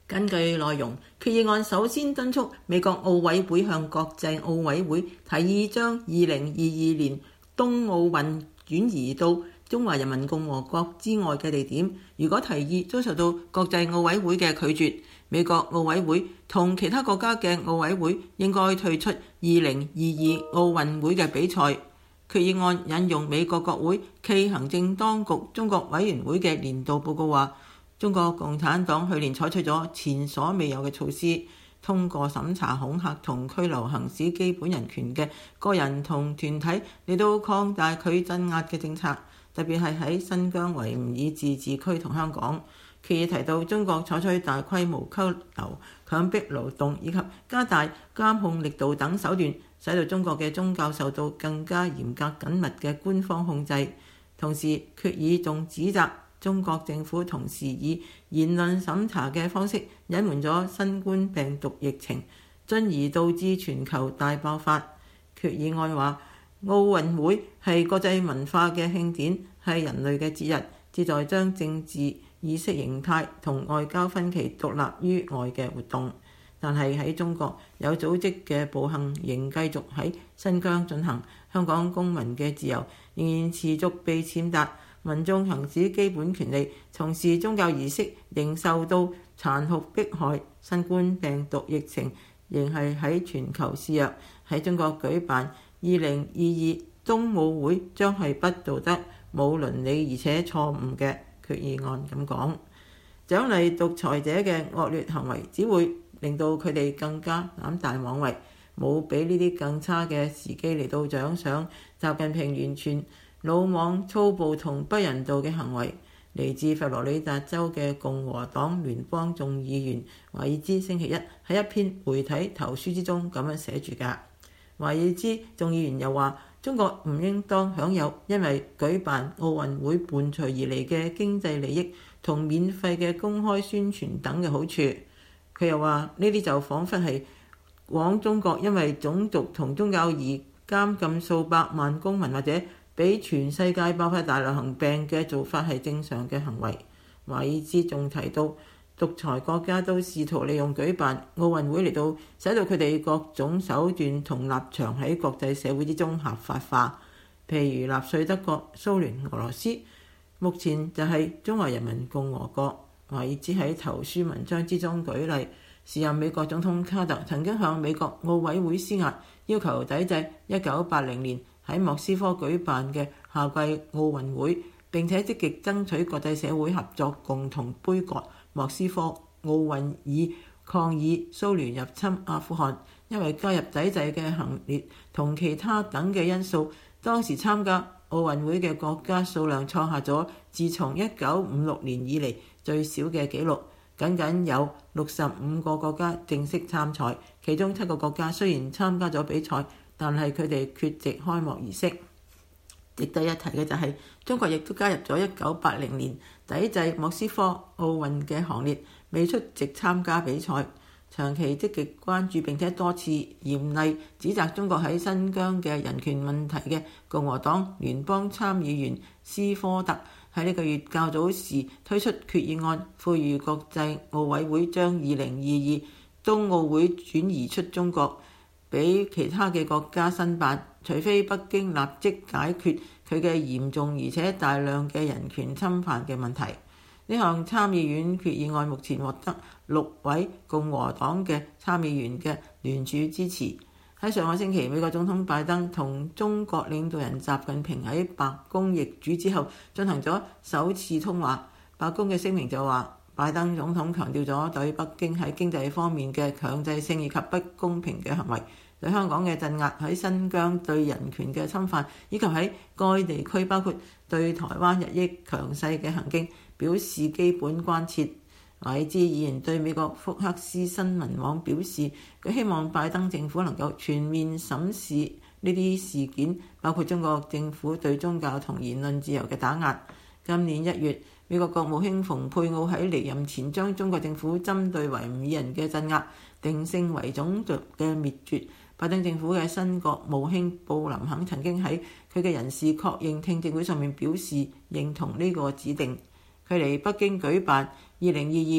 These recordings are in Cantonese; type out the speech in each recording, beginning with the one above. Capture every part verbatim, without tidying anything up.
根據內容，決議案首先敦促美國奧委會向國際奧委會提議將二零二二年東奧運轉移到中華人民共和國之外嘅地點。如果提議遭受到國際奧委會嘅拒絕，美國奧委會同其他國家嘅奧委會應該退出二零二二奧運會嘅比賽。決議案引用美國國會暨行政當局中國委員會嘅年度報告話，中國共產黨去年採取咗前所未有嘅措施，通過審查恐嚇同拘留行使基本人權嘅個人同團體嚟到擴大佢鎮壓嘅政策，特別係喺新疆維吾爾自治區同香港。決議提到中國採取大規模拘留、強迫勞動以及加大監控力度等手段，使到中國嘅宗教受到更加嚴格緊密嘅官方控制。同時，決議仲指責中國政府同時以言論審查嘅方式隱瞞咗新冠病毒疫情，進而導致全球大爆發。決議案話，奧運會係國際文化嘅慶典，係人類嘅節日，旨在將政治意識形態同外交分歧獨立於外嘅活動。但係喺中國有組織嘅暴行仍繼續喺新疆進行，香港公民嘅自由仍然持續被踐踏，民眾行使基本權利、從事宗教儀式仍受到殘酷迫害，新冠病毒疫情仍係喺全球肆虐。喺中國舉辦二零二二冬奧會將係不道德、冇倫理而且錯誤嘅。決議案咁講，獎勵獨裁者嘅惡劣行為只會令到佢哋更加膽大妄為，冇比呢啲更差嘅時機嚟到獎賞習近平完全魯莽、粗暴同不人道嘅行為。嚟自佛羅里達州嘅共和黨聯邦眾議員華爾茲星期一喺一篇媒體投書之中咁樣寫住㗎。華爾茲眾議員又話，中國唔應當享有因為舉辦奧運會伴隨而嚟嘅經濟利益同免費嘅公開宣傳等嘅好處。佢又話，呢啲就彷彿係往中國因為種族同宗教而監禁數百萬公民，或者俾全世界爆發大流行病嘅做法係正常嘅行為。華爾茲仲提到，獨裁國家都試圖利用舉辦奧運會嚟到使到佢哋各種手段同立場喺國際社會之中合法化，譬如納粹德國、蘇聯、俄羅斯，目前就係中華人民共和國。華爾茲喺投書文章之中舉例，時任美國總統卡特曾經向美國奧委會施壓，要求抵制一九八零年喺莫斯科舉辦嘅夏季奧運會，並且積極爭取國際社會合作，共同杯葛莫斯科奧運，以抗議蘇聯入侵阿富汗。因為加入抵制嘅行列同其他等嘅因素，當時參加奧運會嘅國家數量創下咗自從一九五六年以嚟最少嘅紀錄，僅僅有六十五個國家正式參賽，其中七個國家雖然參加咗比賽，但係佢哋缺席開幕儀式。值得一提嘅就係、是、中國亦都加入咗一九八零年抵制莫斯科奧運嘅行列，未出席參加比賽。長期積極關注並且多次嚴厲指責中國喺新疆嘅人權問題嘅共和黨聯邦參議員斯科特喺呢個月較早時推出決議案，呼籲國際奧委會將二零二二冬奧會轉移出中國，俾其他嘅國家申辦，除非北京立即解決佢嘅嚴重而且大量嘅人權侵犯嘅問題。呢項參議院決議案目前獲得六位共和黨嘅參議員嘅聯署支持。喺上個星期，美國總統拜登同中國領導人習近平喺白宮易主之後進行咗首次通話。白宮嘅聲明就話，拜登總統強調咗對北京喺經濟方面嘅強制性以及不公平嘅行為，對香港嘅鎮壓，喺新疆對人權嘅侵犯，以及喺該地區包括對台灣日益強勢嘅行徑表示基本關切。華爾茲議員對美國福克斯新聞網表示，佢希望拜登政府能夠全面審視呢啲事件，包括中國政府對宗教同言論自由嘅打壓。今年一月，美國國務卿蓬佩奧喺離任前將中國政府針對維吾爾人嘅鎮壓定性為種族嘅滅絕。拜登政府嘅新國務卿布林肯曾經喺佢嘅人事確認聽證會上面表示認同呢個指定。距離北京舉辦二零二二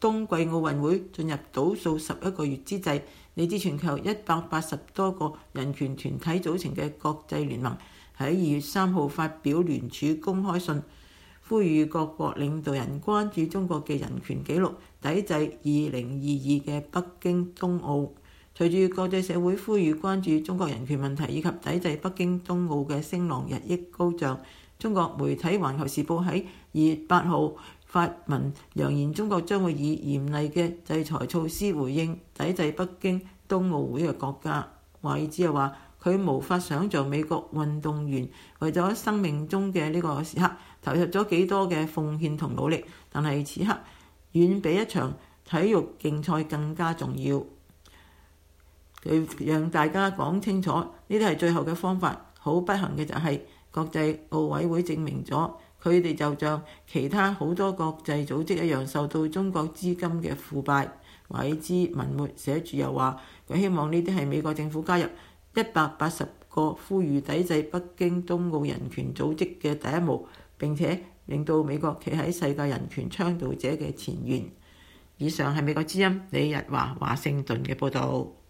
冬季奧運會進入倒數十一個月之際，嚟自全球一百八十多個人權團體組成嘅國際聯盟喺二月三號發表聯署公開信，呼籲各國領導人關注中國嘅人權紀錄，抵制二零二二嘅北京冬奧。隨住國際社會呼籲關注中國人權問題以及抵制北京冬奧嘅聲浪日益高漲，中國媒體《環球時報》喺二月八號發文揚言，中國將會以嚴厲嘅制裁措施回應抵制北京冬奧會嘅國家。華爾茲又話，佢無法想像美國運動員為咗生命中嘅呢個時刻投入咗幾多嘅奉獻同努力，但係此刻遠比一場體育競賽更加重要。佢讓大家講清楚，呢啲係最後嘅方法。好不幸嘅就係國際奧委會證明咗，佢哋就像其他好多國際組織一樣，受到中國資金嘅腐敗。華爾茲文末寫住又話，佢希望呢啲係美國政府加入一百八十個呼籲抵制北京冬奧人權組織嘅第一步，並且令到美國企喺世界人權倡導者嘅前沿。以上係美國之音李日華華盛頓嘅報導。